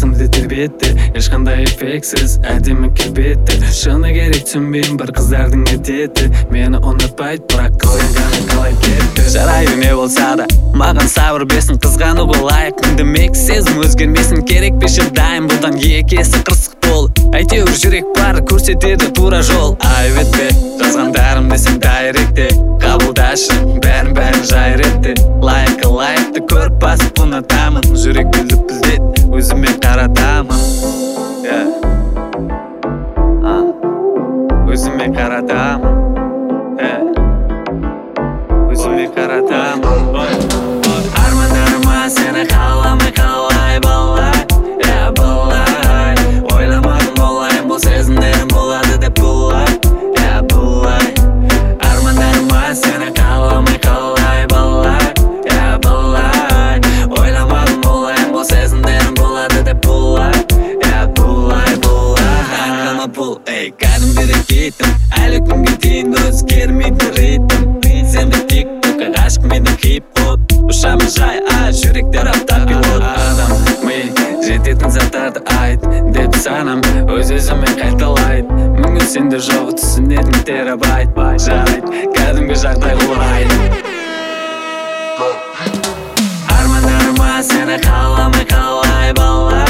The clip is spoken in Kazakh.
басымды тербетті, ешқандай эффектсіз әдемі келбетті. Шыны керек түсінбеймін бір қыздардың әдеті, мені ұнатпайды, бірақ қылғаны қалай кетті. Жарайды не болса да маған сабыр берсін, қызғануға лайық үндемек сезім өзгермесін. керек пе дайын бұдан екі есе қырсық бол. Әйтеуір жүрек бар көрсетеді тура жол. Айветпе жазғандарымды сен дайректе қабылдашы, бәрін жайретті. Лайықты көріп басып ұнатамын, жүректі лүпілдет өзіме қаратамын. Өзіме қаратамын, өзіме қаратамын. Армандарыма сені қаламай қалай балай, балай. Ойламадым болайын, бұл сезімдерім болады деп бұлай, бұлай. Армандарыма сені қаламай қалай балай, балай. Ойламадым болайын, бұл сезімдерім болады деп бұлай, бұлай. Қанқама бұл, кәдімгідей кеттім, әлі күнге дейін өзгермейді ритм. Сенде тик-токқа ғашық, менде хип-хоп. Ұшамын жай, жүректер автопилот. Адам ми жететін заттарды айт деп санам, өз-өзіме қайталайды. Мүмкін сенде жоқ түсінетін терабайт. Жарайды, кәдімгі жағдай құрайды. Армандарыма сені қаламай қалай балай.